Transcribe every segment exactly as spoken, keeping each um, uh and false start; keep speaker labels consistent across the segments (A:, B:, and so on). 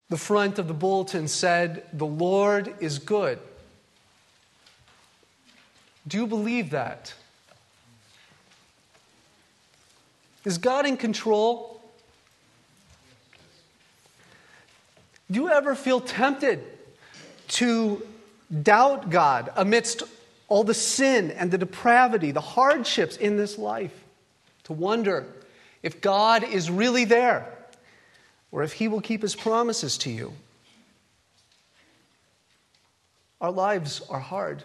A: The front of the bulletin said, "The Lord is good." Do you believe that? Is God in control? Do you ever feel tempted to doubt God amidst all the sin and the depravity, the hardships in this life? To wonder if God is really there or if He will keep His promises to you? Our lives are hard.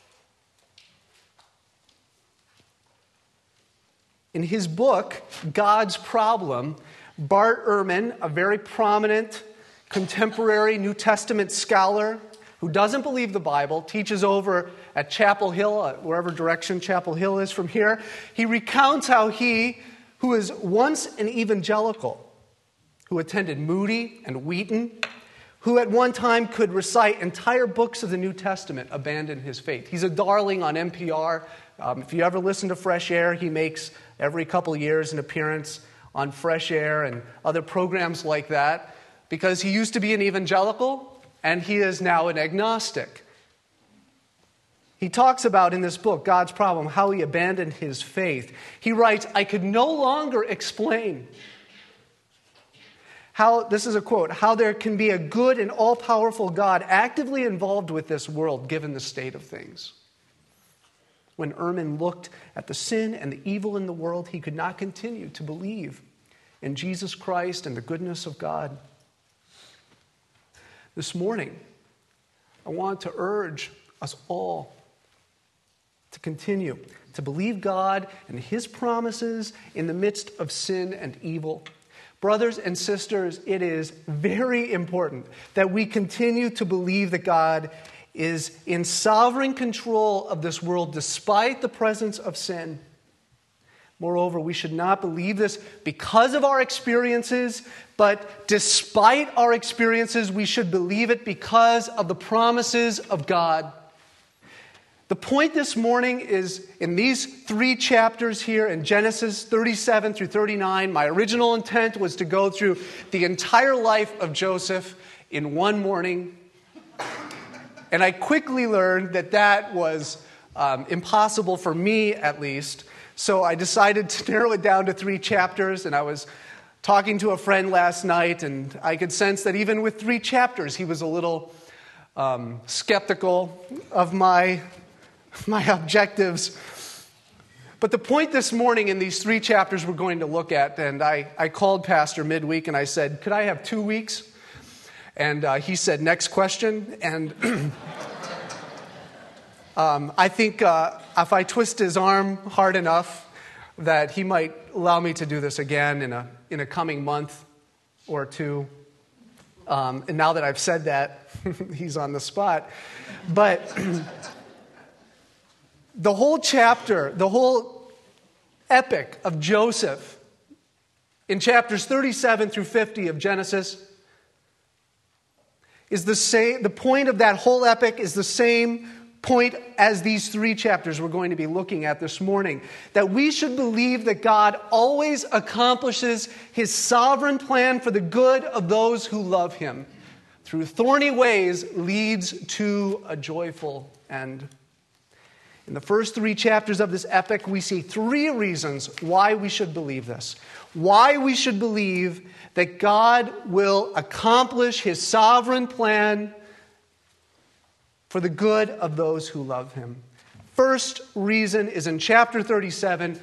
A: In his book, God's Problem, Bart Ehrman, a very prominent contemporary New Testament scholar who doesn't believe the Bible, teaches over at Chapel Hill, wherever direction Chapel Hill is from here. He recounts how he, who is once an evangelical, who attended Moody and Wheaton, who at one time could recite entire books of the New Testament, abandoned his faith. He's a darling on N P R. Um, if you ever listen to Fresh Air, he makes every couple of years an appearance on Fresh Air and other programs like that, because he used to be an evangelical and he is now an agnostic. He talks about in this book, God's Problem, how he abandoned his faith. He writes, "I could no longer explain how," this is a quote, "how there can be a good and all-powerful God actively involved with this world given the state of things." When Ehrman looked at the sin and the evil in the world, he could not continue to believe in Jesus Christ and the goodness of God. This morning, I want to urge us all to continue to believe God and His promises in the midst of sin and evil. Brothers and sisters, it is very important that we continue to believe that God is in sovereign control of this world despite the presence of sin. Moreover, we should not believe this because of our experiences, but despite our experiences, we should believe it because of the promises of God. The point this morning is in these three chapters here in Genesis thirty-seven through thirty-nine. My original intent was to go through the entire life of Joseph in one morning. And I quickly learned that that was um, impossible for me, at least. So I decided to narrow it down to three chapters. And I was talking to a friend last night, and I could sense that even with three chapters, he was a little um, skeptical of my, my objectives. But the point this morning in these three chapters we're going to look at, and I, I called Pastor midweek and I said, "Could I have two weeks?" And uh, he said, "Next question." And um, I think uh, if I twist his arm hard enough, that he might allow me to do this again in a in a coming month or two. Um, and now that I've said that, he's on the spot. But the whole chapter, the whole epic of Joseph, in chapters thirty-seven through fifty of Genesis, is the same. The point of that whole epic is the same point as these three chapters we're going to be looking at this morning. That we should believe that God always accomplishes His sovereign plan for the good of those who love Him. Through thorny ways leads to a joyful end. In the first three chapters of this epic, we see three reasons why we should believe this. Why we should believe that God will accomplish His sovereign plan for the good of those who love Him. First reason is in chapter thirty-seven.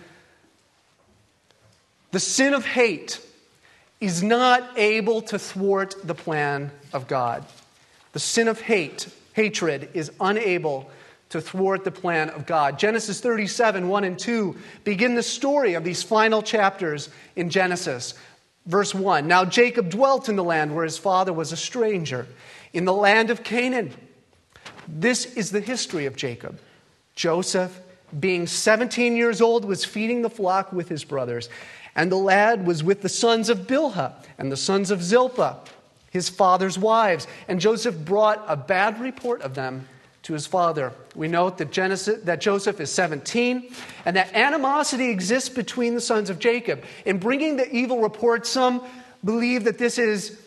A: The sin of hate is not able to thwart the plan of God. The sin of hate, hatred, is unable to thwart the plan of God. Genesis thirty-seven, one and two begin the story of these final chapters in Genesis. Verse one, "Now Jacob dwelt in the land where his father was a stranger, in the land of Canaan." This is the history of Jacob. Joseph, being seventeen years old, was feeding the flock with his brothers. And the lad was with the sons of Bilhah and the sons of Zilpah, his father's wives. And Joseph brought a bad report of them to his father. We note that, Genesis, that Joseph is seventeen, and that animosity exists between the sons of Jacob. In bringing the evil report, some believe that this is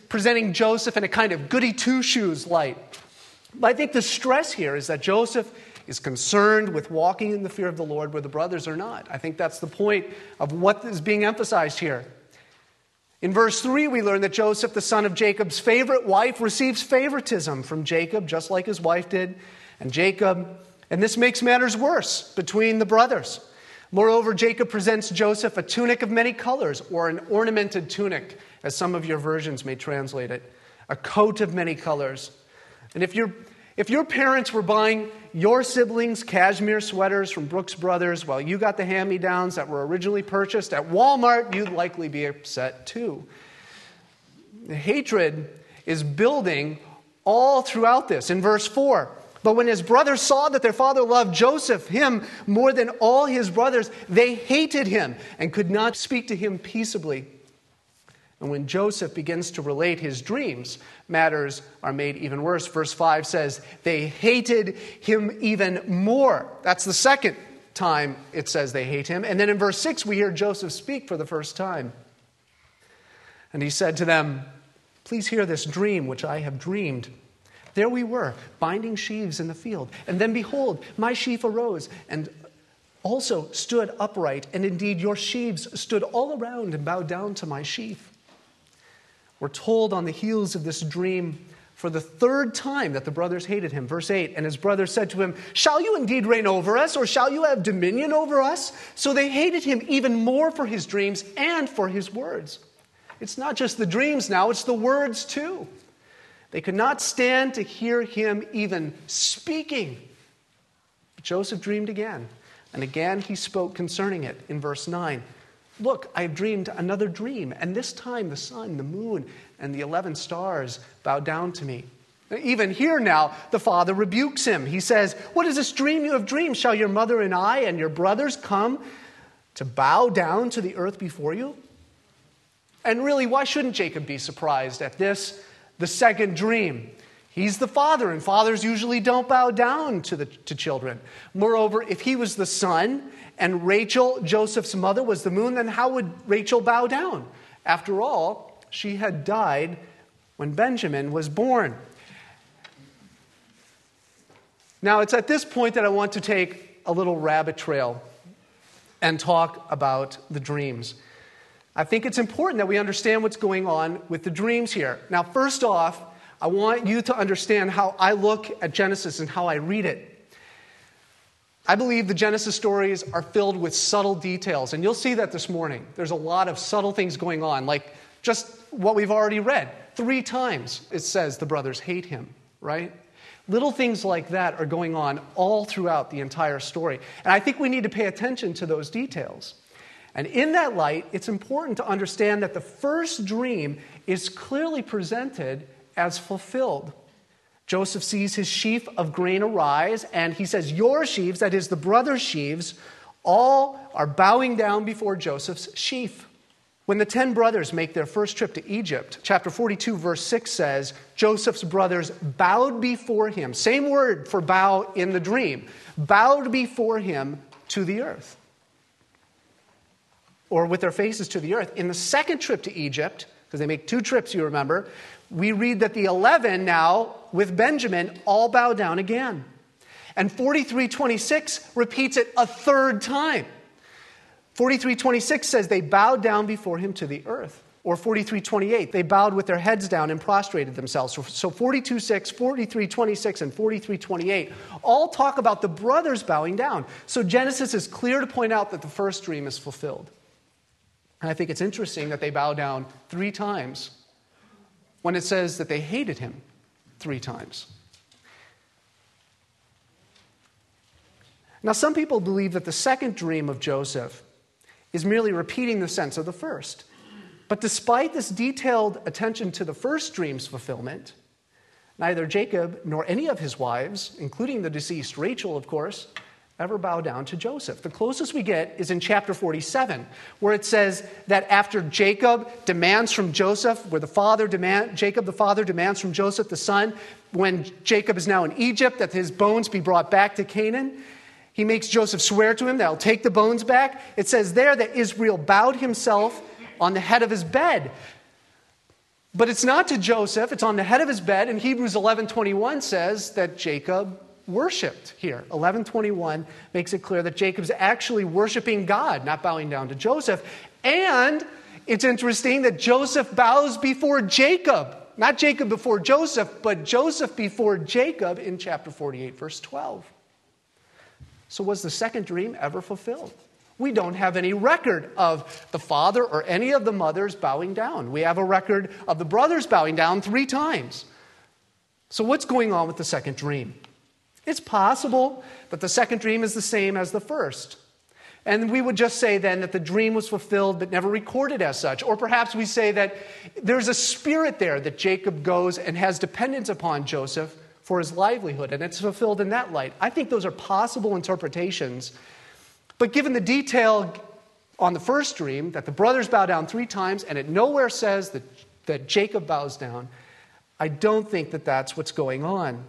A: presenting Joseph in a kind of goody two-shoes light. But I think the stress here is that Joseph is concerned with walking in the fear of the Lord where the brothers are not. I think that's the point of what is being emphasized here. In verse three, we learn that Joseph, the son of Jacob's favorite wife, receives favoritism from Jacob, just like his wife did, and Jacob, and this makes matters worse between the brothers. Moreover, Jacob presents Joseph a tunic of many colors, or an ornamented tunic, as some of your versions may translate it, a coat of many colors. And if you're If your parents were buying your siblings cashmere sweaters from Brooks Brothers while you got the hand-me-downs that were originally purchased at Walmart, you'd likely be upset too. The hatred is building all throughout this. In verse four, but when his brothers saw that their father loved Joseph, him more than all his brothers, they hated him and could not speak to him peaceably. And when Joseph begins to relate his dreams, matters are made even worse. Verse five says, they hated him even more. That's the second time it says they hate him. And then in verse six, we hear Joseph speak for the first time. And he said to them, please hear this dream which I have dreamed. There we were, binding sheaves in the field. And then behold, my sheaf arose and also stood upright. And indeed, your sheaves stood all around and bowed down to my sheaf. We're told on the heels of this dream for the third time that the brothers hated him. Verse eight, and his brothers said to him, shall you indeed reign over us, or shall you have dominion over us? So they hated him even more for his dreams and for his words. It's not just the dreams now, it's the words too. They could not stand to hear him even speaking. But Joseph dreamed again, and again he spoke concerning it in verse nine. Look, I have dreamed another dream, and this time the sun, the moon, and the eleven stars bow down to me. Even here now, the father rebukes him. He says, what is this dream you have dreamed? Shall your mother and I and your brothers come to bow down to the earth before you? And really, why shouldn't Jacob be surprised at this, the second dream? He's the father, and fathers usually don't bow down to the to children. Moreover, if he was the son, and Rachel, Joseph's mother, was the moon, then how would Rachel bow down? After all, she had died when Benjamin was born. Now, it's at this point that I want to take a little rabbit trail and talk about the dreams. I think it's important that we understand what's going on with the dreams here. Now, first off, I want you to understand how I look at Genesis and how I read it. I believe the Genesis stories are filled with subtle details, and you'll see that this morning. There's a lot of subtle things going on, like just what we've already read. Three times it says the brothers hate him, right? Little things like that are going on all throughout the entire story. And I think we need to pay attention to those details. And in that light, it's important to understand that the first dream is clearly presented as fulfilled. Joseph sees his sheaf of grain arise, and he says, your sheaves, that is the brothers' sheaves, all are bowing down before Joseph's sheaf. When the ten brothers make their first trip to Egypt, chapter forty-two, verse six says, Joseph's brothers bowed before him. Same word for bow in the dream. Bowed before him to the earth. Or with their faces to the earth. In the second trip to Egypt, because they make two trips, you remember, we read that the eleven now, with Benjamin, all bow down again. And forty-three twenty-six repeats it a third time. forty-three twenty-six says they bowed down before him to the earth. Or forty-three twenty-eight, they bowed with their heads down and prostrated themselves. So forty-two six, forty-three twenty-six, and forty-three twenty-eight all talk about the brothers bowing down. So Genesis is clear to point out that the first dream is fulfilled. And I think it's interesting that they bow down three times when it says that they hated him three times. Now, some people believe that the second dream of Joseph is merely repeating the sense of the first. But despite this detailed attention to the first dream's fulfillment, neither Jacob nor any of his wives, including the deceased Rachel, of course, ever bow down to Joseph. The closest we get is in chapter forty-seven, where it says that after Jacob demands from Joseph, where the father demand, Jacob the father demands from Joseph the son, when Jacob is now in Egypt, that his bones be brought back to Canaan, he makes Joseph swear to him that he'll take the bones back. It says there that Israel bowed himself on the head of his bed. But it's not to Joseph. It's on the head of his bed. And Hebrews eleven twenty-one says that Jacob worshipped here. eleven twenty-one makes it clear that Jacob's actually worshiping God, not bowing down to Joseph. And it's interesting that Joseph bows before Jacob. Not Jacob before Joseph, but Joseph before Jacob in chapter forty-eight, verse twelve. So was the second dream ever fulfilled? We don't have any record of the father or any of the mothers bowing down. We have a record of the brothers bowing down three times. So what's going on with the second dream? It's possible that the second dream is the same as the first. And we would just say then that the dream was fulfilled but never recorded as such. Or perhaps we say that there's a spirit there that Jacob goes and has dependence upon Joseph for his livelihood, and it's fulfilled in that light. I think those are possible interpretations. But given the detail on the first dream, that the brothers bow down three times, and it nowhere says that, that Jacob bows down, I don't think that that's what's going on.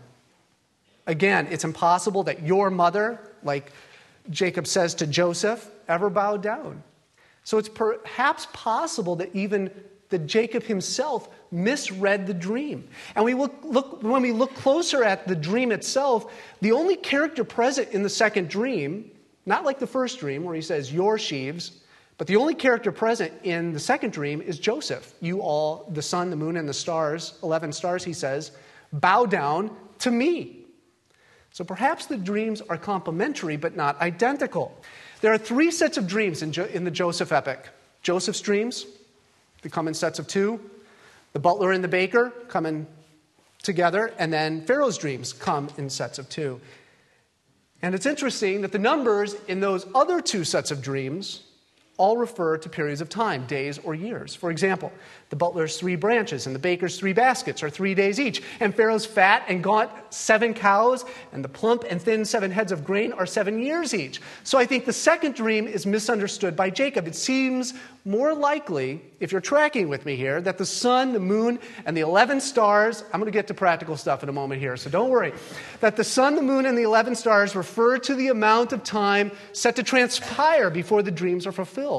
A: Again, it's impossible that your mother, like Jacob says to Joseph, ever bowed down. So it's perhaps possible that even that Jacob himself misread the dream. And we look, look, when we look closer at the dream itself, the only character present in the second dream, not like the first dream where he says, your sheaves, but the only character present in the second dream is Joseph. You all, the sun, the moon, and the stars, eleven stars, he says, bow down to me. So perhaps the dreams are complementary but not identical. There are three sets of dreams in, jo- in the Joseph epic. Joseph's dreams, they come in sets of two. The butler and the baker come in together, and then Pharaoh's dreams come in sets of two. And it's interesting that the numbers in those other two sets of dreams all refer to periods of time, days or years. For example, the butler's three branches and the baker's three baskets are three days each. And Pharaoh's fat and gaunt seven cows and the plump and thin seven heads of grain are seven years each. So I think the second dream is misunderstood by Jacob. It seems more likely, if you're tracking with me here, that the sun, the moon, and the eleven stars, I'm going to get to practical stuff in a moment here, so don't worry, that the sun, the moon, and the eleven stars refer to the amount of time set to transpire before the dreams are fulfilled.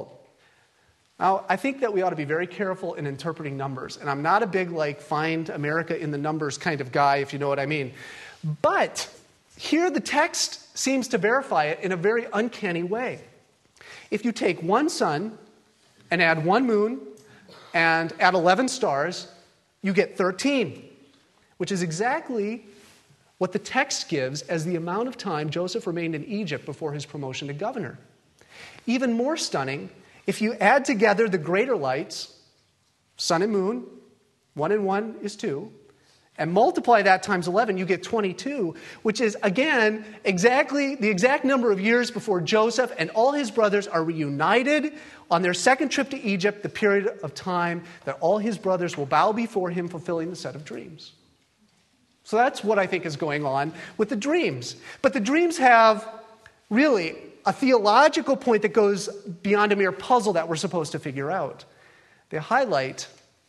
A: Now, I think that we ought to be very careful in interpreting numbers. And I'm not a big, like, find America in the numbers kind of guy, if you know what I mean. But here the text seems to verify it in a very uncanny way. If you take one sun and add one moon and add eleven stars, you get thirteen, which is exactly what the text gives as the amount of time Joseph remained in Egypt before his promotion to governor. Even more stunning, if you add together the greater lights, sun and moon, one and one is two, and multiply that times eleven, you get twenty-two, which is, again, exactly the exact number of years before Joseph and all his brothers are reunited on their second trip to Egypt, the period of time that all his brothers will bow before him, fulfilling the set of dreams. So that's what I think is going on with the dreams. But the dreams have really a theological point that goes beyond a mere puzzle that we're supposed to figure out. They highlight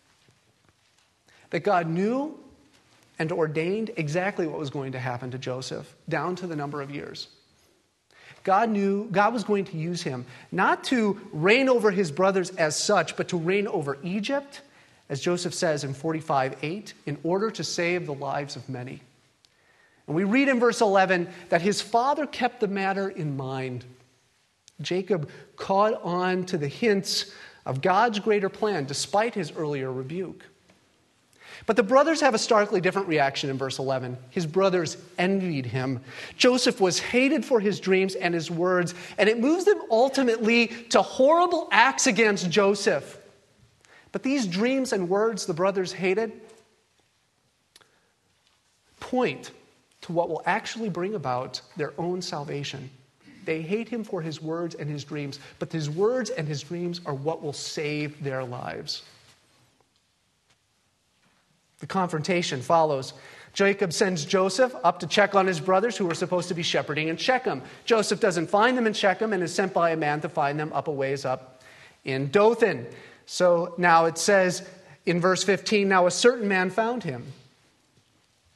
A: that God knew and ordained exactly what was going to happen to Joseph, down to the number of years. God knew God was going to use him not to reign over his brothers as such, but to reign over Egypt, as Joseph says in forty-five eight, in order to save the lives of many. And we read in verse eleven that his father kept the matter in mind. Jacob caught on to the hints of God's greater plan despite his earlier rebuke. But the brothers have a starkly different reaction in verse eleven. His brothers envied him. Joseph was hated for his dreams and his words, and it moves them ultimately to horrible acts against Joseph. But these dreams and words the brothers hated point to what will actually bring about their own salvation. They hate him for his words and his dreams, but his words and his dreams are what will save their lives. The confrontation follows. Jacob sends Joseph up to check on his brothers who were supposed to be shepherding in Shechem. Joseph doesn't find them in Shechem and is sent by a man to find them up a ways up in Dothan. So now it says in verse fifteen, now a certain man found him.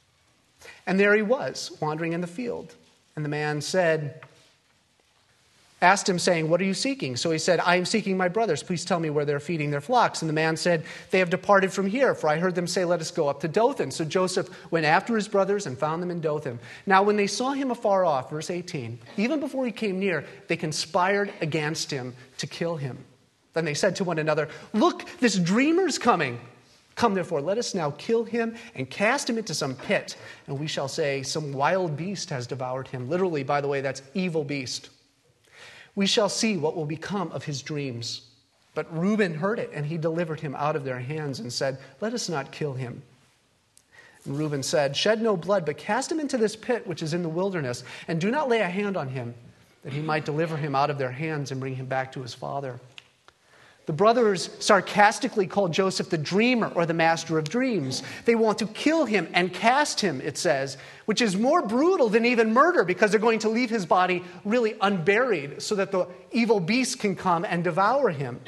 A: And there he was, wandering in the field. And the man said, asked him, saying, "What are you seeking?" So he said, "I am seeking my brothers. Please tell me where they're feeding their flocks." And the man said, "They have departed from here, for I heard them say, 'Let us go up to Dothan.'" So Joseph went after his brothers and found them in Dothan. Now when they saw him afar off, verse eighteen, even before he came near, they conspired against him to kill him. Then they said to one another, "Look, this dreamer's coming. Come therefore, let us now kill him and cast him into some pit, and we shall say, 'Some wild beast has devoured him.'" Literally, by the way, that's evil beast. "We shall see what will become of his dreams." But Reuben heard it, and he delivered him out of their hands and said, "Let us not kill him." And Reuben said, "Shed no blood, but cast him into this pit which is in the wilderness, and do not lay a hand on him, that he might deliver him out of their hands and bring him back to his father." The brothers sarcastically call Joseph the dreamer or the master of dreams. They want to kill him and cast him, it says, which is more brutal than even murder, because they're going to leave his body really unburied so that the evil beast can come and devour him.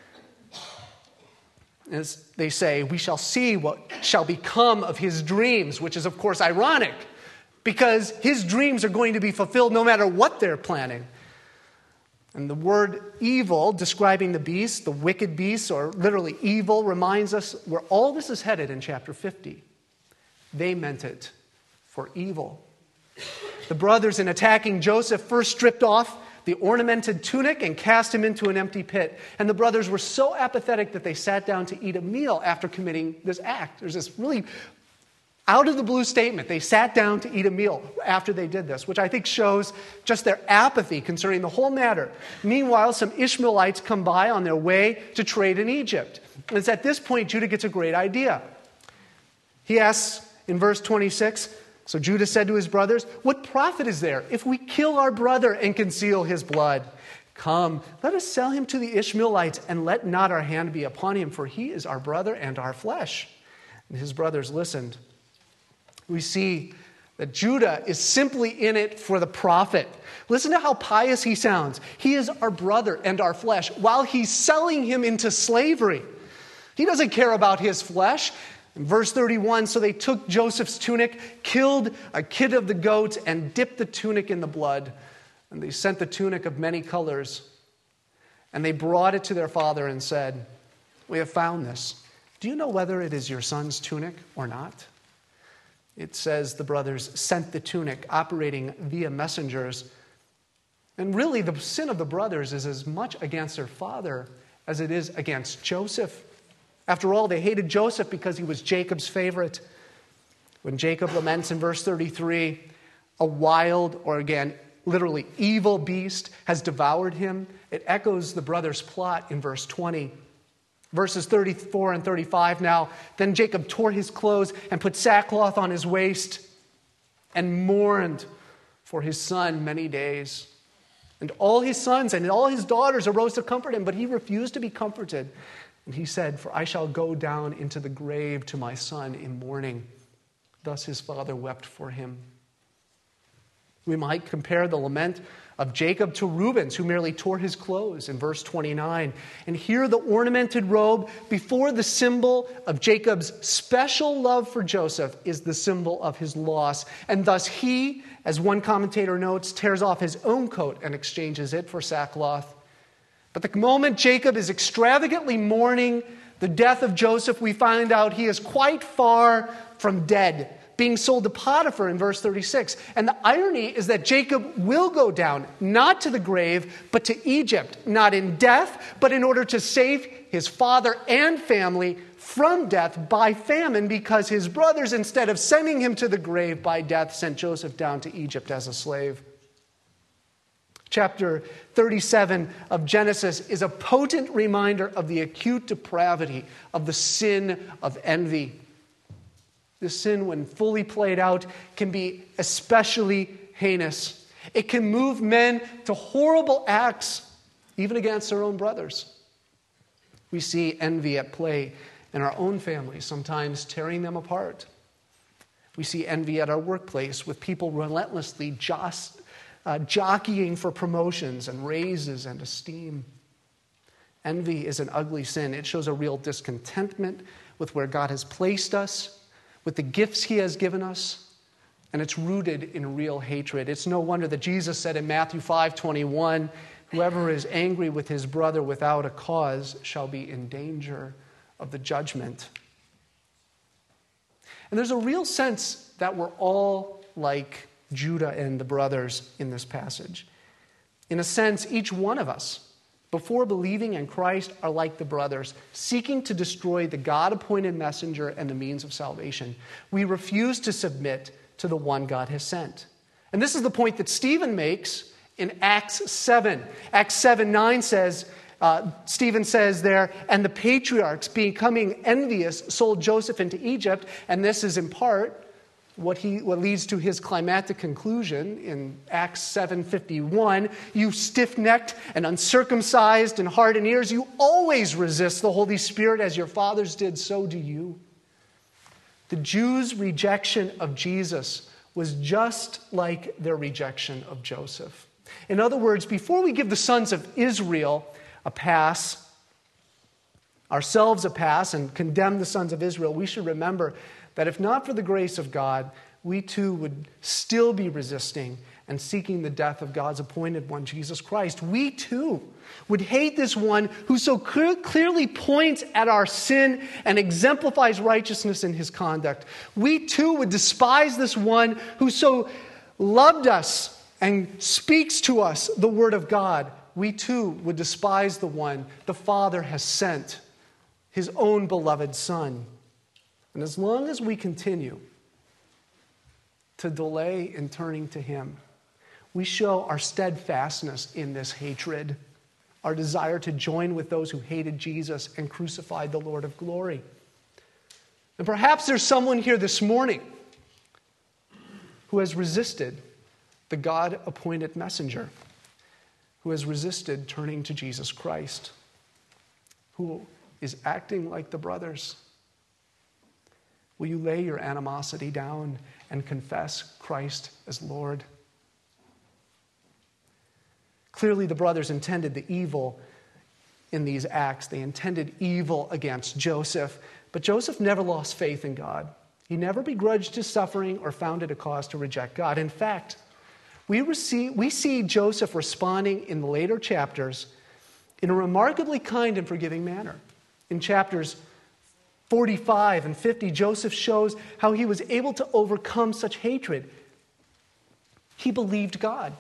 A: As they say, "We shall see what shall become of his dreams," which is, of course, ironic, because his dreams are going to be fulfilled no matter what they're planning. And the word evil, describing the beast, the wicked beast, or literally evil, reminds us where all this is headed in chapter fifty. They meant it for evil. The brothers, in attacking Joseph, first stripped off the ornamented tunic and cast him into an empty pit. And the brothers were so apathetic that they sat down to eat a meal after committing this act. There's this really out-of-the-blue statement. They sat down to eat a meal after they did this, which I think shows just their apathy concerning the whole matter. Meanwhile, some Ishmaelites come by on their way to trade in Egypt. And it's at this point Judah gets a great idea. He asks in verse twenty-six, so Judah said to his brothers, "What profit is there if we kill our brother and conceal his blood? Come, let us sell him to the Ishmaelites, and let not our hand be upon him, for he is our brother and our flesh." And his brothers listened. We see that Judah is simply in it for the profit. Listen to how pious he sounds. He is our brother and our flesh, while he's selling him into slavery. He doesn't care about his flesh. In verse thirty-one, so they took Joseph's tunic, killed a kid of the goats, and dipped the tunic in the blood. And they sent the tunic of many colors. And they brought it to their father and said, "We have found this. Do you know whether it is your son's tunic or not?" It says the brothers sent the tunic, operating via messengers. And really, the sin of the brothers is as much against their father as it is against Joseph. After all, they hated Joseph because he was Jacob's favorite. When Jacob laments in verse thirty-three, a wild, or again, literally evil beast has devoured him, it echoes the brothers' plot in verse twenty. Verses thirty-four and thirty-five now, then Jacob tore his clothes and put sackcloth on his waist and mourned for his son many days. And all his sons and all his daughters arose to comfort him, but he refused to be comforted. And he said, "For I shall go down into the grave to my son in mourning." Thus his father wept for him. We might compare the lament of Jacob to Reuben's, who merely tore his clothes in verse twenty-nine. And here the ornamented robe before the symbol of Jacob's special love for Joseph is the symbol of his loss. And thus he, as one commentator notes, tears off his own coat and exchanges it for sackcloth. But the moment Jacob is extravagantly mourning the death of Joseph, we find out he is quite far from dead, being sold to Potiphar in verse thirty-six. And the irony is that Jacob will go down, not to the grave, but to Egypt, not in death, but in order to save his father and family from death by famine, because his brothers, instead of sending him to the grave by death, sent Joseph down to Egypt as a slave. Chapter thirty-seven of Genesis is a potent reminder of the acute depravity of the sin of envy. This sin, when fully played out, can be especially heinous. It can move men to horrible acts, even against their own brothers. We see envy at play in our own families, sometimes tearing them apart. We see envy at our workplace, with people relentlessly just Uh, jockeying for promotions and raises and esteem. Envy is an ugly sin. It shows a real discontentment with where God has placed us, with the gifts he has given us, and it's rooted in real hatred. It's no wonder that Jesus said in Matthew five twenty-one, Whoever is angry with his brother without a cause shall be in danger of the judgment. And there's a real sense that we're all like Judah and the brothers in this passage. In a sense, each one of us, before believing in Christ, are like the brothers, seeking to destroy the God-appointed messenger and the means of salvation. We refuse to submit to the one God has sent. And this is the point that Stephen makes in Acts seven. Acts seven nine says, uh, Stephen says there, and the patriarchs, becoming envious, sold Joseph into Egypt. And this is in part what he what leads to his climactic conclusion in Acts seven fifty-one. You stiff-necked and uncircumcised in heart and ears, you always resist the Holy Spirit as your fathers did, so do you. The Jews' rejection of Jesus was just like their rejection of Joseph. In other words, before we give the sons of Israel a pass, ourselves a pass, and condemn the sons of Israel, we should remember that if not for the grace of God, we too would still be resisting and seeking the death of God's appointed one, Jesus Christ. We too would hate this one who so clear, clearly points at our sin and exemplifies righteousness in his conduct. We too would despise this one who so loved us and speaks to us the word of God. We too would despise the one the Father has sent, his own beloved Son. And as long as we continue to delay in turning to him, we show our steadfastness in this hatred, our desire to join with those who hated Jesus and crucified the Lord of glory. And perhaps there's someone here this morning who has resisted the God-appointed messenger, who has resisted turning to Jesus Christ, who is acting like the brothers. Will you lay your animosity down and confess Christ as Lord? Clearly, the brothers intended the evil in these acts. They intended evil against Joseph, but Joseph never lost faith in God. He never begrudged his suffering or found it a cause to reject God. In fact, we, receive, we see Joseph responding in the later chapters in a remarkably kind and forgiving manner. In chapters forty-five and fifty, Joseph shows how he was able to overcome such hatred. He believed God.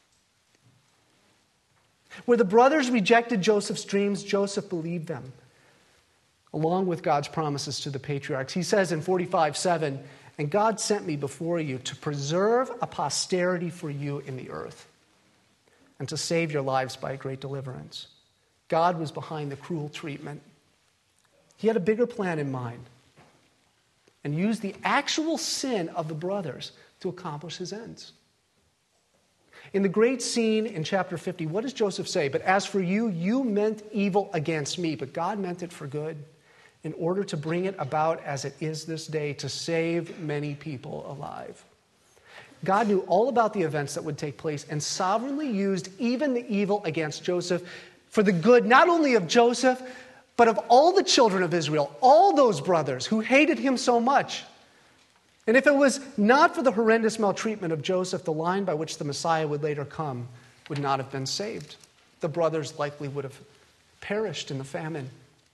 A: Where the brothers rejected Joseph's dreams, Joseph believed them, along with God's promises to the patriarchs. He says in forty-five seven, and God sent me before you to preserve a posterity for you in the earth and to save your lives by a great deliverance. God was behind the cruel treatment. He had a bigger plan in mind and used the actual sin of the brothers to accomplish his ends. In the great scene in chapter fifty, what does Joseph say? But as for you, you meant evil against me, but God meant it for good, in order to bring it about as it is this day, to save many people alive. God knew all about the events that would take place and sovereignly used even the evil against Joseph for the good, not only of Joseph, but of all the children of Israel, all those brothers who hated him so much. And if it was not for the horrendous maltreatment of Joseph, the line by which the Messiah would later come would not have been saved. The brothers likely would have perished in the famine.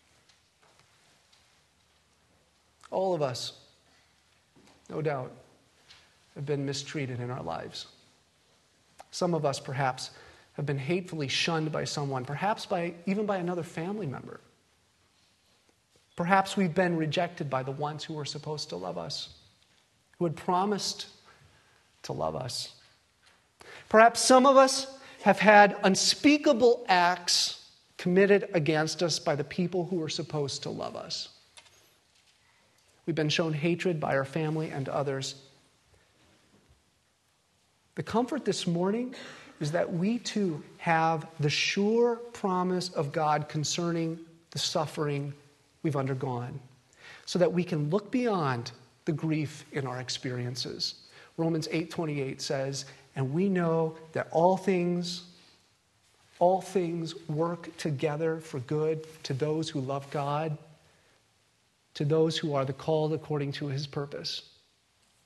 A: All of us, no doubt, have been mistreated in our lives. Some of us, perhaps, have been hatefully shunned by someone, perhaps by even by another family member. Perhaps we've been rejected by the ones who were supposed to love us, who had promised to love us. Perhaps some of us have had unspeakable acts committed against us by the people who were supposed to love us. We've been shown hatred by our family and others. The comfort this morning is that we too have the sure promise of God concerning the suffering we've undergone, so that we can look beyond the grief in our experiences. Romans eight twenty-eight says, and we know that all things, all things work together for good to those who love God, to those who are the called according to his purpose.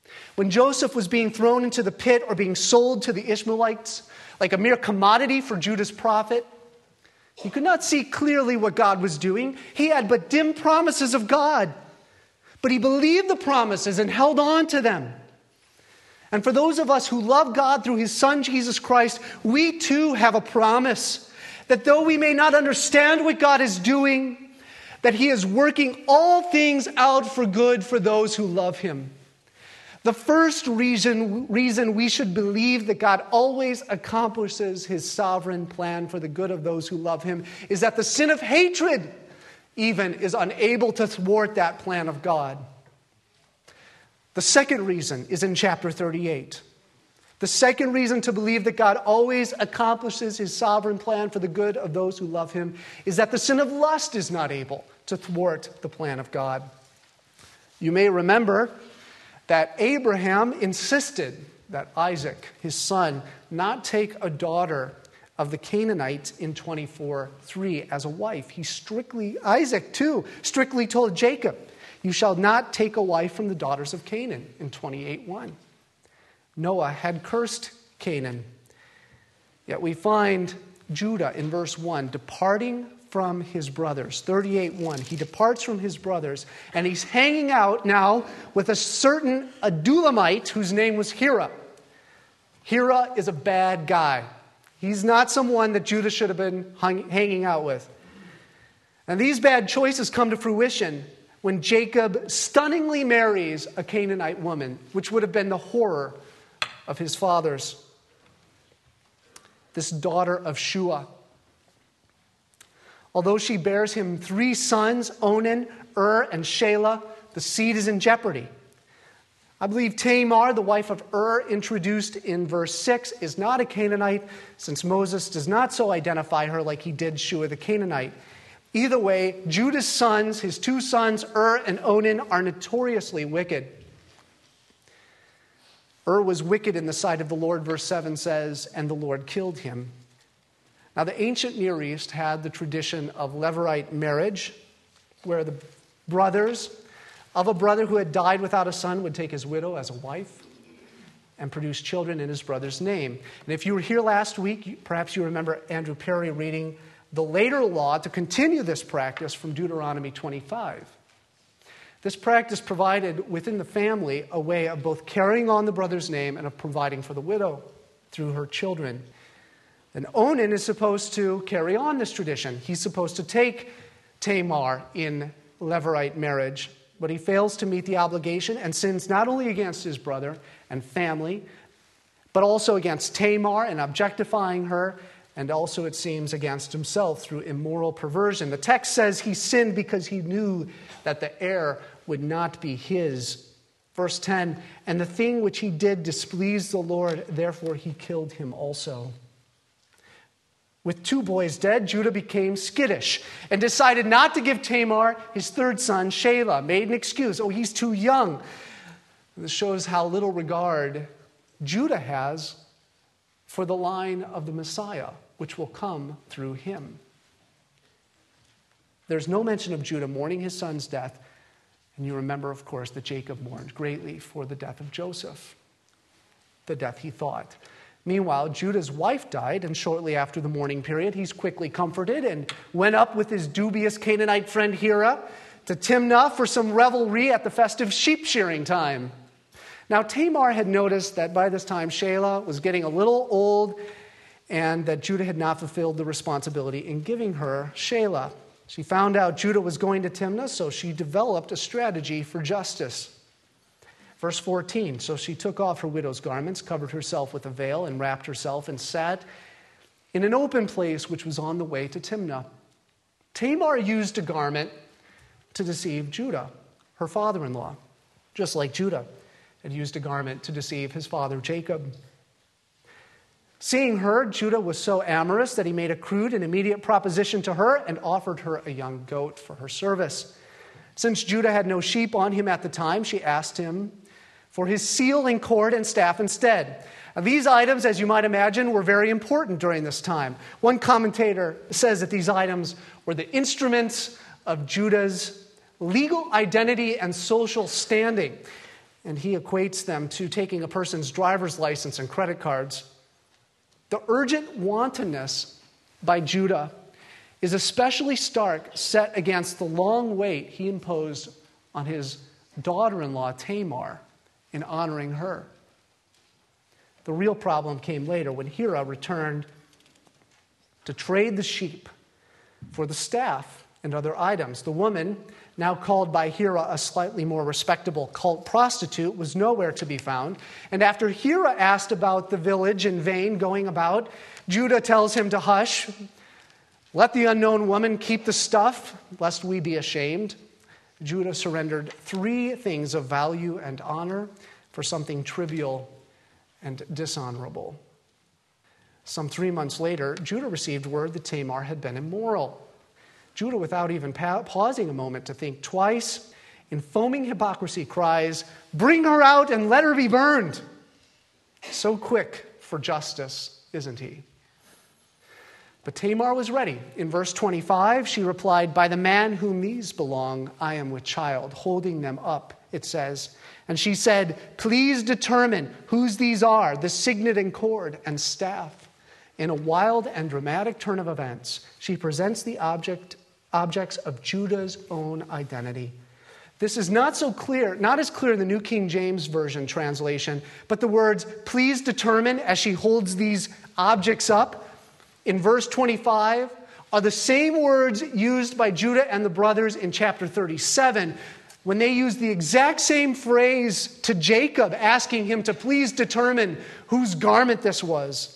A: When Joseph was being thrown into the pit or being sold to the Ishmaelites like a mere commodity for Judah's profit, he could not see clearly what God was doing. He had but dim promises of God. But he believed the promises and held on to them. And for those of us who love God through his Son, Jesus Christ, we too have a promise that though we may not understand what God is doing, that he is working all things out for good for those who love him. The first reason, reason we should believe that God always accomplishes his sovereign plan for the good of those who love him is that the sin of hatred even is unable to thwart that plan of God. The second reason is in chapter thirty-eight. The second reason to believe that God always accomplishes his sovereign plan for the good of those who love him is that the sin of lust is not able to thwart the plan of God. You may remember that Abraham insisted that Isaac, his son, not take a daughter of the Canaanites in twenty-four three as a wife. He strictly, Isaac too, strictly told Jacob, "You shall not take a wife from the daughters of Canaan," in twenty-eight one. Noah had cursed Canaan. Yet we find Judah in verse one departing from his brothers. thirty-eight one. He departs from his brothers, and he's hanging out now with a certain Adulamite whose name was Hira. Hira is a bad guy. He's not someone that Judah should have been hung, hanging out with. And these bad choices come to fruition when Jacob stunningly marries a Canaanite woman, which would have been the horror of his fathers. This daughter of Shua. Although she bears him three sons, Onan, Ur, and Shelah, the seed is in jeopardy. I believe Tamar, the wife of Ur, introduced in verse six, is not a Canaanite, since Moses does not so identify her like he did Shua the Canaanite. Either way, Judah's sons, his two sons, Ur and Onan, are notoriously wicked. Ur was wicked in the sight of the Lord, verse seven says, and the Lord killed him. Now, the ancient Near East had the tradition of Levirate marriage, where the brothers of a brother who had died without a son would take his widow as a wife and produce children in his brother's name. And if you were here last week, perhaps you remember Andrew Perry reading the later law to continue this practice from Deuteronomy twenty-five. This practice provided within the family a way of both carrying on the brother's name and of providing for the widow through her children. And Onan is supposed to carry on this tradition. He's supposed to take Tamar in Levirate marriage, but he fails to meet the obligation and sins not only against his brother and family, but also against Tamar and objectifying her, and also, it seems, against himself through immoral perversion. The text says he sinned because he knew that the heir would not be his. Verse ten, and the thing which he did displeased the Lord, therefore he killed him also. With two boys dead, Judah became skittish and decided not to give Tamar his third son, Shelah. Made an excuse. Oh, he's too young. This shows how little regard Judah has for the line of the Messiah, which will come through him. There's no mention of Judah mourning his son's death. And you remember, of course, that Jacob mourned greatly for the death of Joseph, the death he thought. Meanwhile, Judah's wife died, and shortly after the mourning period, he's quickly comforted and went up with his dubious Canaanite friend Hira to Timnah for some revelry at the festive sheep shearing time. Now, Tamar had noticed that by this time Shelah was getting a little old and that Judah had not fulfilled the responsibility in giving her Shelah. She found out Judah was going to Timnah, so she developed a strategy for justice. Verse fourteen, so she took off her widow's garments, covered herself with a veil, and wrapped herself, and sat in an open place which was on the way to Timnah. Tamar used a garment to deceive Judah, her father-in-law, just like Judah had used a garment to deceive his father Jacob. Seeing her, Judah was so amorous that he made a crude and immediate proposition to her and offered her a young goat for her service. Since Judah had no sheep on him at the time, she asked him for his seal and cord and staff instead. Now, these items, as you might imagine, were very important during this time. One commentator says that these items were the instruments of Judah's legal identity and social standing. and he equates them to taking a person's driver's license and credit cards. The urgent wantonness by Judah is especially stark set against the long wait he imposed on his daughter-in-law Tamar in honoring her. The real problem came later when Hira returned to trade the sheep for the staff and other items. The woman, now called by Hira a slightly more respectable cult prostitute, was nowhere to be found. And after Hira asked about the village in vain going about, Judah tells him to hush. Let the unknown woman keep the stuff, lest we be ashamed. Judah surrendered three things of value and honor for something trivial and dishonorable. Some three months later, Judah received word that Tamar had been immoral. Judah, without even pa- pausing a moment to think twice, in foaming hypocrisy cries, "Bring her out and let her be burned." So quick for justice, isn't he? But Tamar was ready. In verse twenty-five, she replied, "By the man whom these belong, I am with child," holding them up, it says. And she said, "Please determine whose these are, the signet and cord and staff." In a wild and dramatic turn of events, she presents the object, objects of Judah's own identity. This is not so clear, not as clear in the New King James Version translation, but the words, "please determine," as she holds these objects up in verse twenty-five, are the same words used by Judah and the brothers in chapter thirty-seven, when they used the exact same phrase to Jacob, asking him to please determine whose garment this was.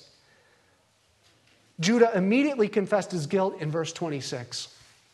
A: Judah immediately confessed his guilt in verse twenty-six.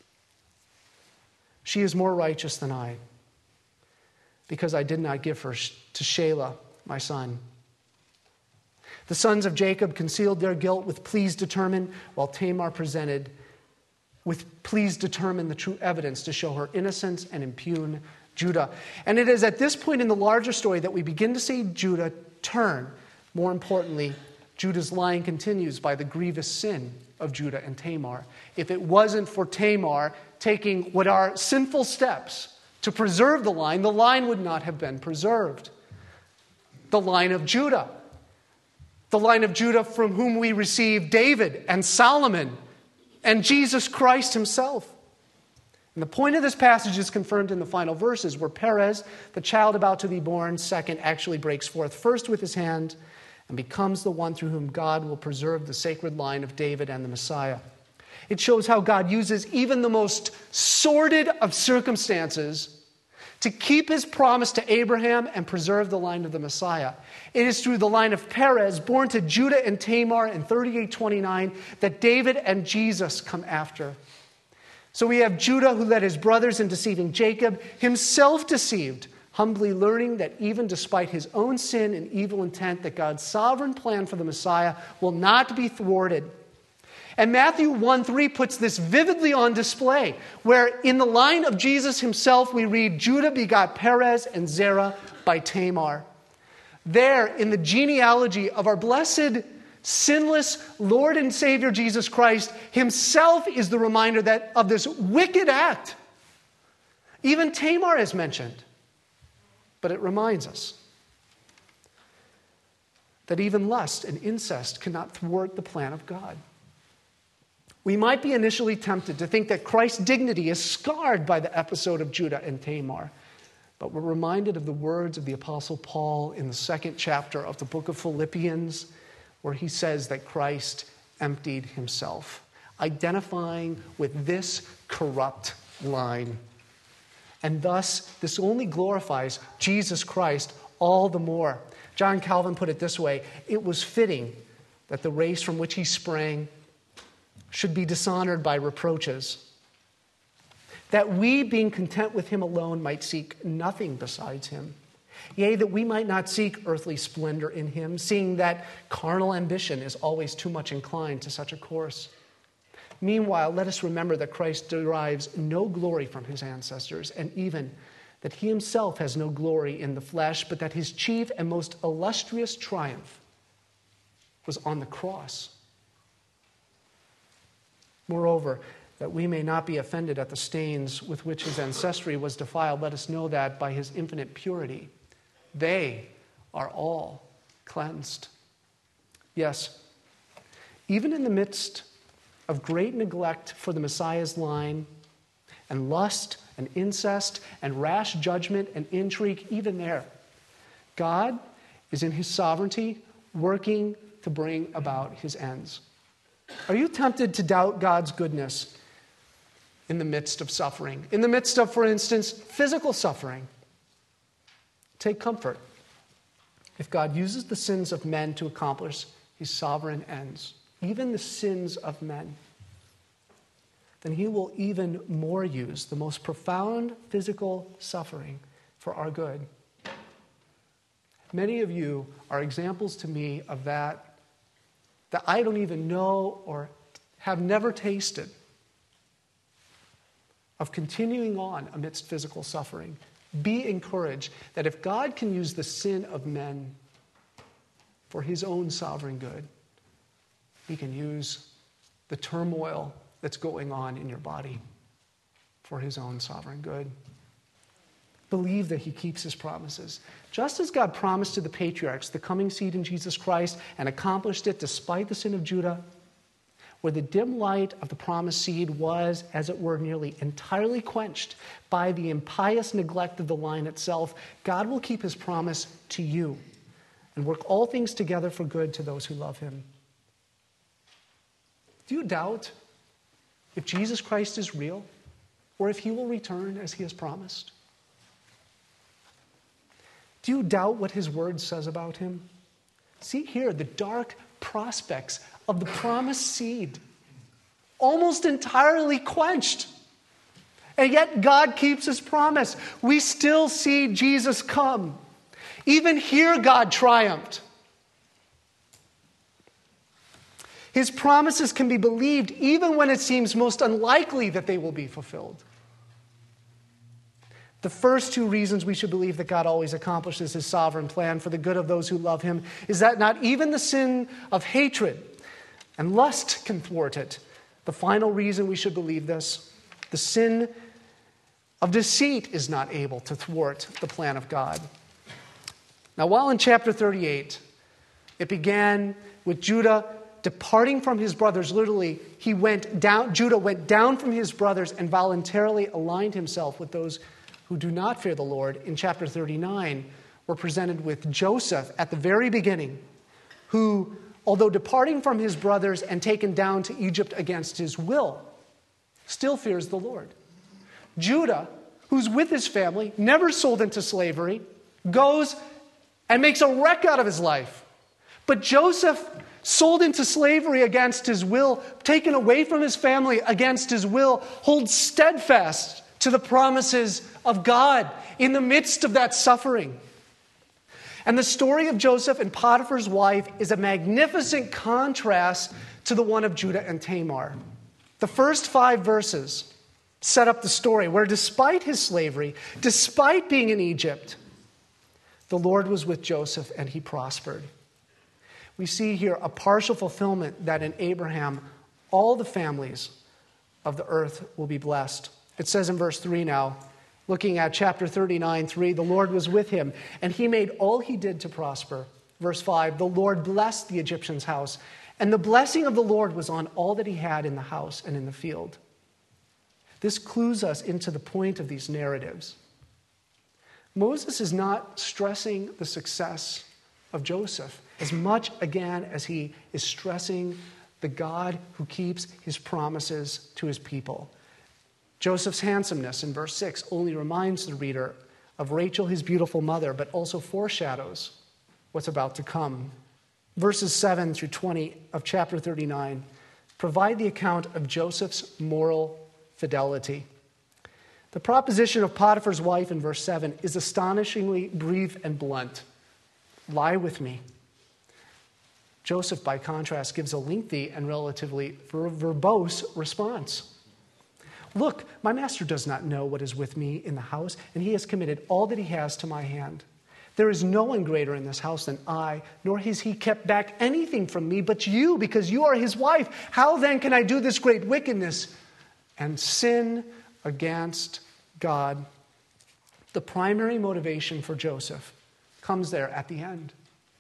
A: "She is more righteous than I, because I did not give her to Shelah, my son." The sons of Jacob concealed their guilt with "please determine," while Tamar presented with "please determine" the true evidence to show her innocence and impugn Judah. And it is at this point in the larger story that we begin to see Judah turn. More importantly, Judah's line continues by the grievous sin of Judah and Tamar. If it wasn't for Tamar taking what are sinful steps to preserve the line, the line would not have been preserved. The line of Judah. The line of Judah from whom we receive David and Solomon and Jesus Christ himself. And the point of this passage is confirmed in the final verses, where Perez, the child about to be born, second, actually breaks forth first with his hand and becomes the one through whom God will preserve the sacred line of David and the Messiah. It shows how God uses even the most sordid of circumstances to keep his promise to Abraham and preserve the line of the Messiah. It is through the line of Perez, born to Judah and Tamar in thirty-eight twenty-nine, that David and Jesus come after. So we have Judah, who led his brothers in deceiving Jacob, himself deceived, humbly learning that even despite his own sin and evil intent, that God's sovereign plan for the Messiah will not be thwarted. And Matthew one three puts this vividly on display, where in the line of Jesus himself we read, "Judah begot Perez and Zerah by Tamar." There, in the genealogy of our blessed, sinless Lord and Savior Jesus Christ, himself is the reminder that of this wicked act. Even Tamar is mentioned, but it reminds us that even lust and incest cannot thwart the plan of God. We might be initially tempted to think that Christ's dignity is scarred by the episode of Judah and Tamar, but we're reminded of the words of the Apostle Paul in the second chapter of the book of Philippians, where he says that Christ emptied himself, identifying with this corrupt line. And thus, this only glorifies Jesus Christ all the more. John Calvin put it this way: it was fitting that the race from which he sprang should be dishonored by reproaches, that we, being content with him alone, might seek nothing besides him. Yea, that we might not seek earthly splendor in him, seeing that carnal ambition is always too much inclined to such a course. Meanwhile, let us remember that Christ derives no glory from his ancestors, and even that he himself has no glory in the flesh, but that his chief and most illustrious triumph was on the cross. Moreover, that we may not be offended at the stains with which his ancestry was defiled, let us know that by his infinite purity, they are all cleansed. Yes, even in the midst of great neglect for the Messiah's line, and lust and incest and rash judgment and intrigue, even there, God is in his sovereignty working to bring about his ends. Are you tempted to doubt God's goodness in the midst of suffering? In the midst of, for instance, physical suffering? Take comfort. If God uses the sins of men to accomplish his sovereign ends, even the sins of men, then he will even more use the most profound physical suffering for our good. Many of you are examples to me of that, that I don't even know or have never tasted, of continuing on amidst physical suffering. Be encouraged that if God can use the sin of men for his own sovereign good, he can use the turmoil that's going on in your body for his own sovereign good. Believe that he keeps his promises. Just as God promised to the patriarchs the coming seed in Jesus Christ and accomplished it despite the sin of Judah, where the dim light of the promised seed was, as it were, nearly entirely quenched by the impious neglect of the line itself, God will keep his promise to you and work all things together for good to those who love him. Do you doubt if Jesus Christ is real, or if he will return as he has promised? Do you doubt what his word says about him? See here the dark prospects of the promised seed, almost entirely quenched. And yet God keeps his promise. We still see Jesus come. Even here God triumphed. His promises can be believed even when it seems most unlikely that they will be fulfilled. The first two reasons we should believe that God always accomplishes his sovereign plan for the good of those who love him is that not even the sin of hatred and lust can thwart it. The final reason we should believe this, the sin of deceit is not able to thwart the plan of God. Now, while in chapter thirty-eight, it began with Judah departing from his brothers, literally, he went down, Judah went down from his brothers and voluntarily aligned himself with those who do not fear the Lord. In chapter thirty-nine, we're presented with Joseph at the very beginning, who, although departing from his brothers and taken down to Egypt against his will, still fears the Lord. Judah, who's with his family, never sold into slavery, goes and makes a wreck out of his life. But Joseph, sold into slavery against his will, taken away from his family against his will, holds steadfast to the promises of God in the midst of that suffering. And the story of Joseph and Potiphar's wife is a magnificent contrast to the one of Judah and Tamar. The first five verses set up the story where despite his slavery, despite being in Egypt, the Lord was with Joseph and he prospered. We see here a partial fulfillment that in Abraham, all the families of the earth will be blessed. It says in verse three now, looking at chapter thirty-nine, three, the Lord was with him, and he made all he did to prosper. Verse five, the Lord blessed the Egyptian's house, and the blessing of the Lord was on all that he had in the house and in the field. This clues us into the point of these narratives. Moses is not stressing the success of Joseph as much, again, as he is stressing the God who keeps his promises to his people. Joseph's handsomeness in verse six only reminds the reader of Rachel, his beautiful mother, but also foreshadows what's about to come. Verses seven through twenty of chapter thirty-nine provide the account of Joseph's moral fidelity. The proposition of Potiphar's wife in verse seven is astonishingly brief and blunt. Lie with me. Joseph, by contrast, gives a lengthy and relatively verbose response. Look, my master does not know what is with me in the house, and he has committed all that he has to my hand. There is no one greater in this house than I, nor has he kept back anything from me but you, because you are his wife. How then can I do this great wickedness and sin against God? The primary motivation for Joseph comes there at the end.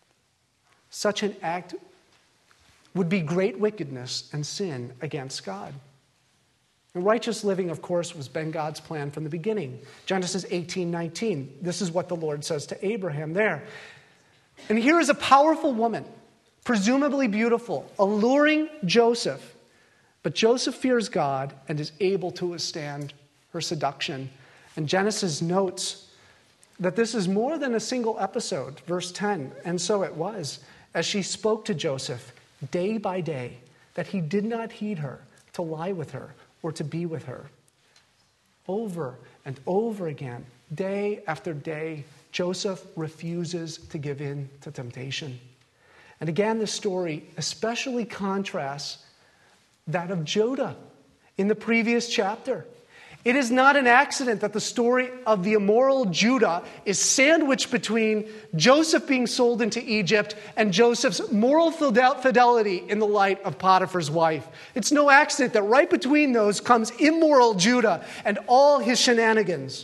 A: Such an act would be great wickedness and sin against God. And righteous living, of course, was been God's plan from the beginning. Genesis eighteen nineteen. This is what the Lord says to Abraham there. And here is a powerful woman, presumably beautiful, alluring Joseph. But Joseph fears God and is able to withstand her seduction. And Genesis notes that this is more than a single episode, verse ten. And so it was, as she spoke to Joseph day by day, that he did not heed her to lie with her or to be with her. Over and over again, day after day, Joseph refuses to give in to temptation. And again, the story especially contrasts that of Judah in the previous chapter. It is not an accident that the story of the immoral Judah is sandwiched between Joseph being sold into Egypt and Joseph's moral fidelity in the light of Potiphar's wife. It's no accident that right between those comes immoral Judah and all his shenanigans.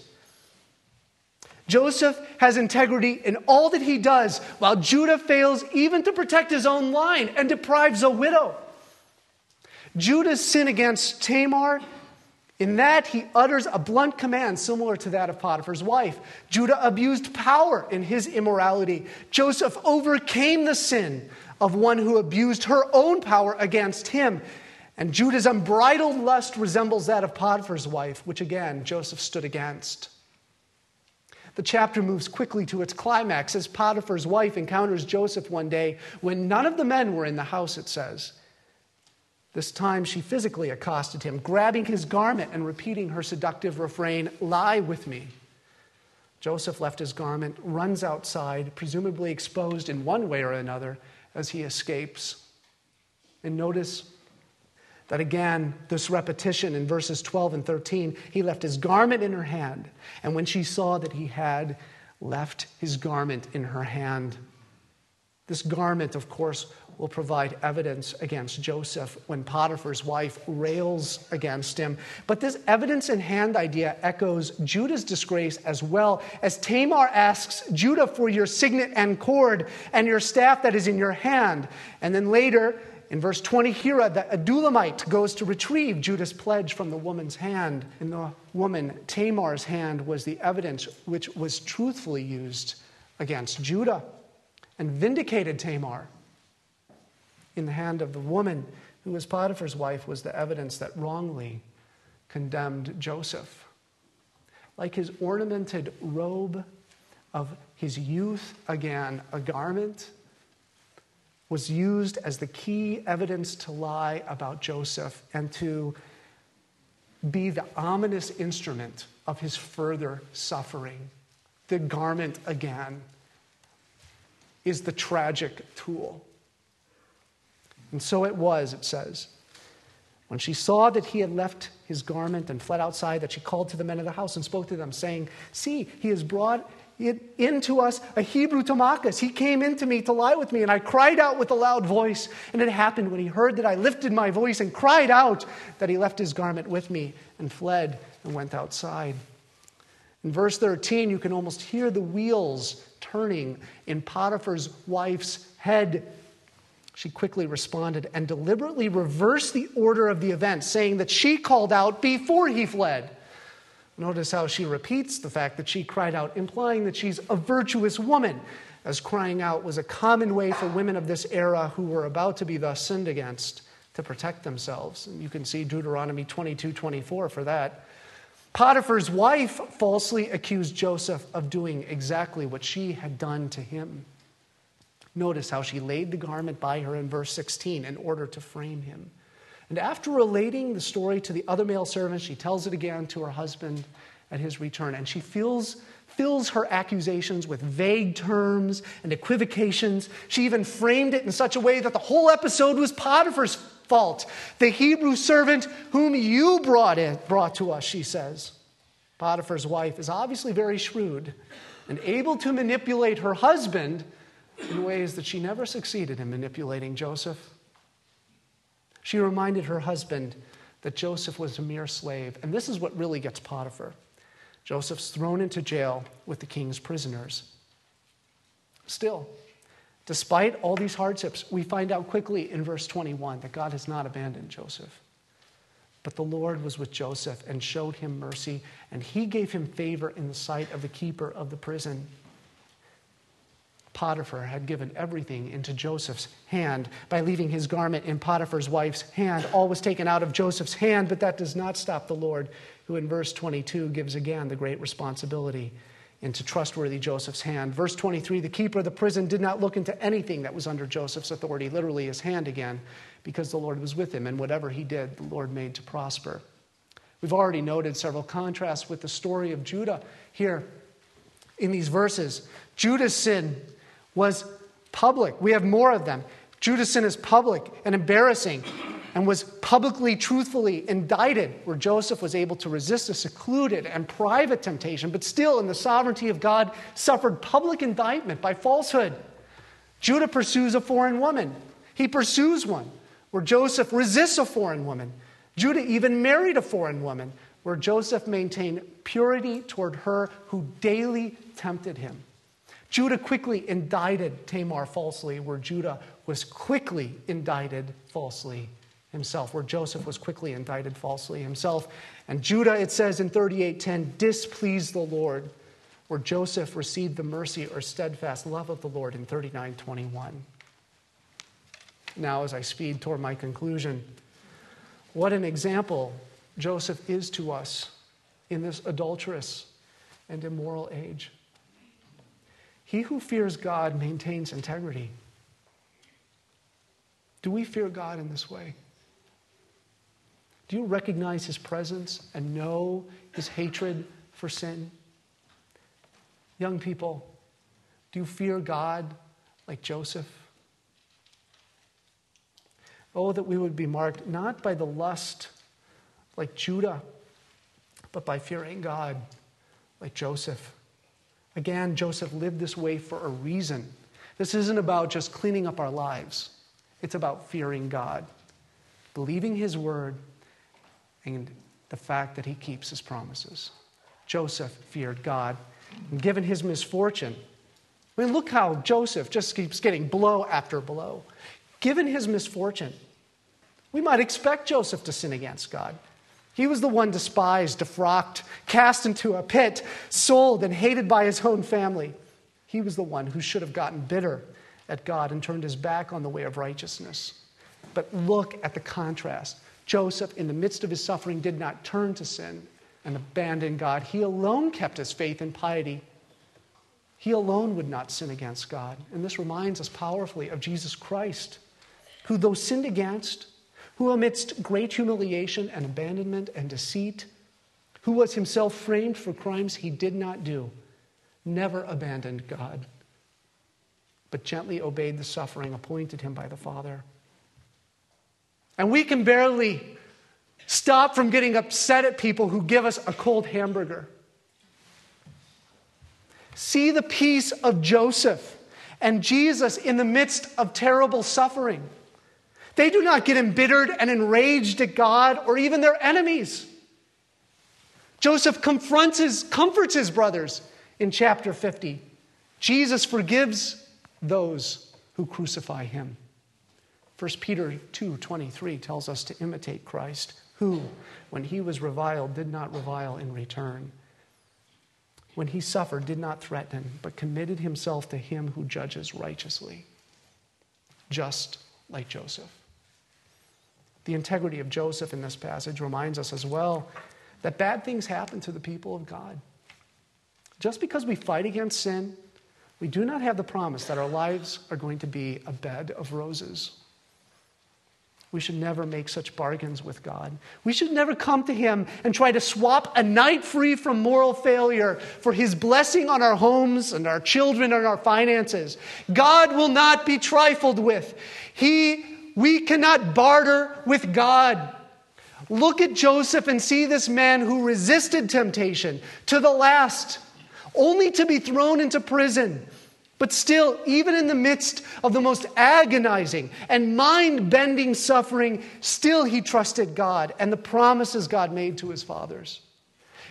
A: Joseph has integrity in all that he does, while Judah fails even to protect his own line and deprives a widow. Judah's sin against Tamar, in that he utters a blunt command similar to that of Potiphar's wife. Judah abused power in his immorality. Joseph overcame the sin of one who abused her own power against him. And Judah's unbridled lust resembles that of Potiphar's wife, which again, Joseph stood against. The chapter moves quickly to its climax as Potiphar's wife encounters Joseph one day when none of the men were in the house, it says. This time she physically accosted him, grabbing his garment and repeating her seductive refrain, "Lie with me." Joseph left his garment, runs outside, presumably exposed in one way or another as he escapes. And notice that again, this repetition in verses twelve and thirteen, he left his garment in her hand. And when she saw that he had left his garment in her hand, this garment, of course, will provide evidence against Joseph when Potiphar's wife rails against him. But this evidence in hand idea echoes Judah's disgrace as well, as Tamar asks Judah for your signet and cord and your staff that is in your hand. And then later, in verse twenty, Hira, the Adullamite, goes to retrieve Judah's pledge from the woman's hand. And the woman, Tamar's hand, was the evidence which was truthfully used against Judah and vindicated Tamar. In the hand of the woman who was Potiphar's wife was the evidence that wrongly condemned Joseph. Like his ornamented robe of his youth, again, a garment, was used as the key evidence to lie about Joseph and to be the ominous instrument of his further suffering. The garment, again, is the tragic tool. And so it was, it says, when she saw that he had left his garment and fled outside, that she called to the men of the house and spoke to them, saying, "See, he has brought it into us a Hebrew Telemachus. He came into me to lie with me, and I cried out with a loud voice. And it happened when he heard that I lifted my voice and cried out that he left his garment with me and fled and went outside." In verse thirteen, you can almost hear the wheels turning in Potiphar's wife's head. She quickly responded and deliberately reversed the order of the event, saying that she called out before he fled. Notice how she repeats the fact that she cried out, implying that she's a virtuous woman, as crying out was a common way for women of this era who were about to be thus sinned against to protect themselves. And you can see Deuteronomy twenty-two twenty-four for that. Potiphar's wife falsely accused Joseph of doing exactly what she had done to him. Notice how she laid the garment by her in verse sixteen in order to frame him. And after relating the story to the other male servants, she tells it again to her husband at his return. And she fills, fills her accusations with vague terms and equivocations. She even framed it in such a way that the whole episode was Potiphar's fault. The Hebrew servant whom you brought in, brought to us, she says. Potiphar's wife is obviously very shrewd and able to manipulate her husband in ways that she never succeeded in manipulating Joseph. She reminded her husband that Joseph was a mere slave. And this is what really gets Potiphar. Joseph's thrown into jail with the king's prisoners. Still, despite all these hardships, we find out quickly in verse twenty-one that God has not abandoned Joseph. But the Lord was with Joseph and showed him mercy, and he gave him favor in the sight of the keeper of the prison. Potiphar had given everything into Joseph's hand by leaving his garment in Potiphar's wife's hand. All was taken out of Joseph's hand, but that does not stop the Lord, who in verse twenty-two gives again the great responsibility into trustworthy Joseph's hand. Verse twenty-three, the keeper of the prison did not look into anything that was under Joseph's authority, literally his hand again, because the Lord was with him, and whatever he did, the Lord made to prosper. We've already noted several contrasts with the story of Judah here in these verses. Judah's sin was public. We have more of them. Judah's sin is public and embarrassing and was publicly, truthfully indicted, where Joseph was able to resist a secluded and private temptation, but still in the sovereignty of God suffered public indictment by falsehood. Judah pursues a foreign woman. He pursues one, where Joseph resists a foreign woman. Judah even married a foreign woman, where Joseph maintained purity toward her who daily tempted him. Judah quickly indicted Tamar falsely, where Judah was quickly indicted falsely himself, where Joseph was quickly indicted falsely himself. And Judah, it says in thirty-eight ten, displeased the Lord, where Joseph received the mercy or steadfast love of the Lord in thirty-nine twenty-one. Now, as I speed toward my conclusion, what an example Joseph is to us in this adulterous and immoral age. He who fears God maintains integrity. Do we fear God in this way? Do you recognize his presence and know his hatred for sin? Young people, do you fear God like Joseph? Oh, that we would be marked not by the lust like Judah, but by fearing God like Joseph. Again, Joseph lived this way for a reason. This isn't about just cleaning up our lives. It's about fearing God, believing his word, and the fact that he keeps his promises. Joseph feared God. And given his misfortune, I mean, look how Joseph just keeps getting blow after blow. Given his misfortune, we might expect Joseph to sin against God. He was the one despised, defrocked, cast into a pit, sold and hated by his own family. He was the one who should have gotten bitter at God and turned his back on the way of righteousness. But look at the contrast. Joseph, in the midst of his suffering, did not turn to sin and abandon God. He alone kept his faith and piety. He alone would not sin against God. And this reminds us powerfully of Jesus Christ, who, though sinned against, who amidst great humiliation and abandonment and deceit, who was himself framed for crimes he did not do, never abandoned God, but gently obeyed the suffering appointed him by the Father. And we can barely stop from getting upset at people who give us a cold hamburger. See the peace of Joseph and Jesus in the midst of terrible suffering. They do not get embittered and enraged at God or even their enemies. Joseph confronts his, comforts his brothers in chapter fifty. Jesus forgives those who crucify him. First Peter two twenty-three tells us to imitate Christ, who, when he was reviled, did not revile in return. When he suffered, did not threaten, but committed himself to him who judges righteously, just like Joseph. The integrity of Joseph in this passage reminds us as well that bad things happen to the people of God. Just because we fight against sin, we do not have the promise that our lives are going to be a bed of roses. We should never make such bargains with God. We should never come to him and try to swap a night free from moral failure for his blessing on our homes and our children and our finances. God will not be trifled with. He, we cannot barter with God. Look at Joseph and see this man who resisted temptation to the last, only to be thrown into prison. But still, even in the midst of the most agonizing and mind-bending suffering, still he trusted God and the promises God made to his fathers.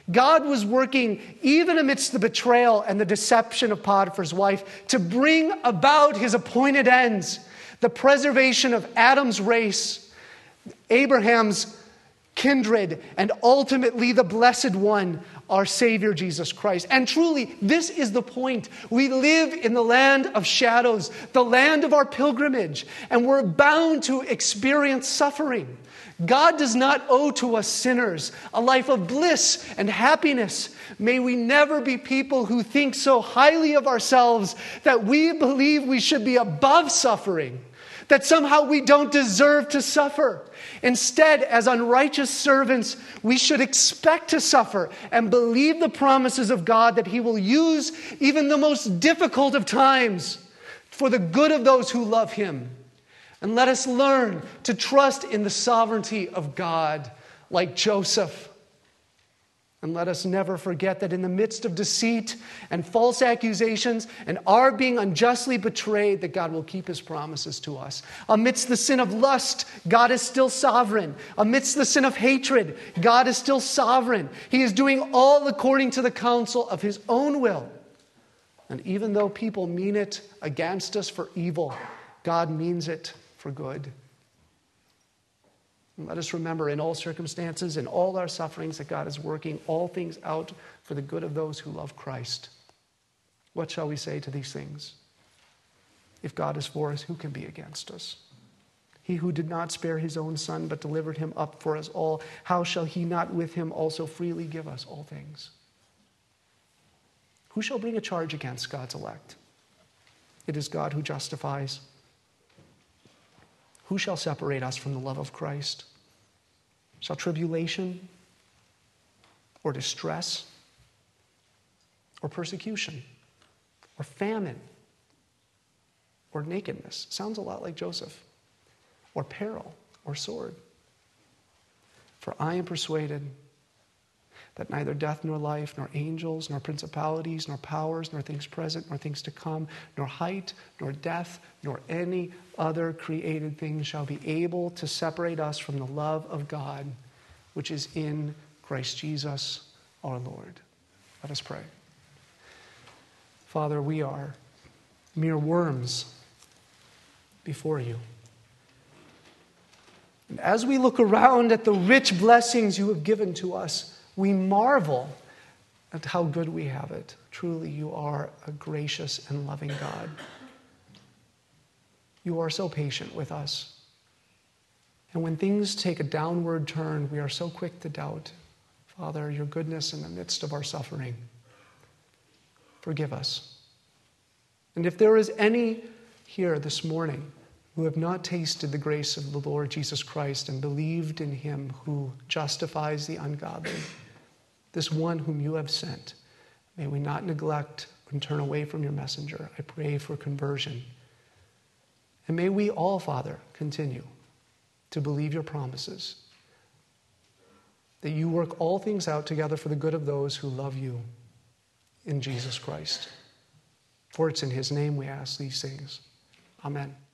A: God was working even amidst the betrayal and the deception of Potiphar's wife to bring about his appointed ends, the preservation of Adam's race, Abraham's kindred, and ultimately the Blessed One, our Savior Jesus Christ. And truly, this is the point. We live in the land of shadows, the land of our pilgrimage, and we're bound to experience suffering. God does not owe to us sinners a life of bliss and happiness. May we never be people who think so highly of ourselves that we believe we should be above suffering, that somehow we don't deserve to suffer. Instead, as unrighteous servants, we should expect to suffer and believe the promises of God that He will use even the most difficult of times for the good of those who love Him. And let us learn to trust in the sovereignty of God like Joseph. And let us never forget that in the midst of deceit and false accusations and our being unjustly betrayed, that God will keep His promises to us. Amidst the sin of lust, God is still sovereign. Amidst the sin of hatred, God is still sovereign. He is doing all according to the counsel of His own will. And even though people mean it against us for evil, God means it for good. And let us remember in all circumstances, in all our sufferings, that God is working all things out for the good of those who love Christ. What shall we say to these things? If God is for us, who can be against us? He who did not spare His own Son, but delivered Him up for us all, how shall He not with Him also freely give us all things? Who shall bring a charge against God's elect? It is God who justifies. Who shall separate us from the love of Christ? Shall tribulation or distress or persecution or famine or nakedness? Sounds a lot like Joseph. Or peril or sword. For I am persuaded that neither death nor life, nor angels, nor principalities, nor powers, nor things present, nor things to come, nor height, nor depth, nor any other created thing shall be able to separate us from the love of God, which is in Christ Jesus our Lord. Let us pray. Father, we are mere worms before You. And as we look around at the rich blessings You have given to us, we marvel at how good we have it. Truly, You are a gracious and loving God. You are so patient with us. And when things take a downward turn, we are so quick to doubt, Father, Your goodness in the midst of our suffering. Forgive us. And if there is any here this morning who have not tasted the grace of the Lord Jesus Christ and believed in Him who justifies the ungodly, this one whom You have sent, may we not neglect and turn away from Your messenger. I pray for conversion. And may we all, Father, continue to believe Your promises, that You work all things out together for the good of those who love You in Jesus Christ. For it's in His name we ask these things. Amen.